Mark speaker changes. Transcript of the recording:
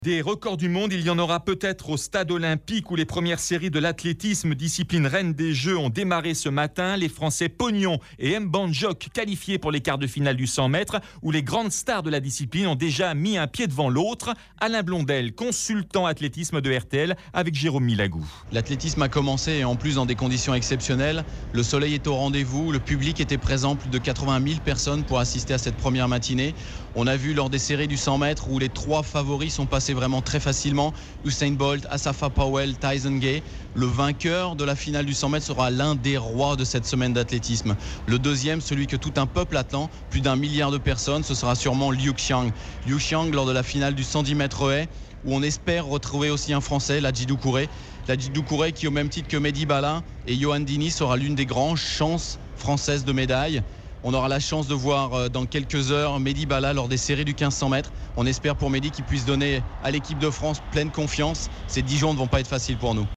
Speaker 1: Des records du monde, il y en aura peut-être au stade olympique où les premières séries de l'athlétisme, discipline reine des Jeux, ont démarré ce matin. Les Français Pognon et Mbanjok qualifiés pour les quarts de finale du 100 mètres où les grandes stars de la discipline ont déjà mis un pied devant l'autre. Alain Blondel, consultant athlétisme de RTL avec Jérôme Milagou.
Speaker 2: L'athlétisme a commencé et en plus dans des conditions exceptionnelles. Le soleil est au rendez-vous, le public était présent, plus de 80 000 personnes pour assister à cette première matinée. On a vu lors des séries du 100 mètres où les trois favoris sont passés vraiment très facilement. Usain Bolt, Asafa Powell, Tyson Gay. Le vainqueur de la finale du 100 mètres sera l'un des rois de cette semaine d'athlétisme. Le deuxième, celui que tout un peuple attend, plus d'1 milliard de personnes, ce sera sûrement Liu Xiang. Liu Xiang lors de la finale du 110 mètres haies, où on espère retrouver aussi un Français, Ladji Doucouré. Ladji Doucouré qui, au même titre que Mehdi Bala et Yohan Dini, sera l'une des grandes chances françaises de médaille. On aura la chance de voir dans quelques heures Mehdi Bala lors des séries du 1500 mètres. On espère pour Mehdi qu'il puisse donner à l'équipe de France pleine confiance. Ces 10 jours ne vont pas être faciles pour nous.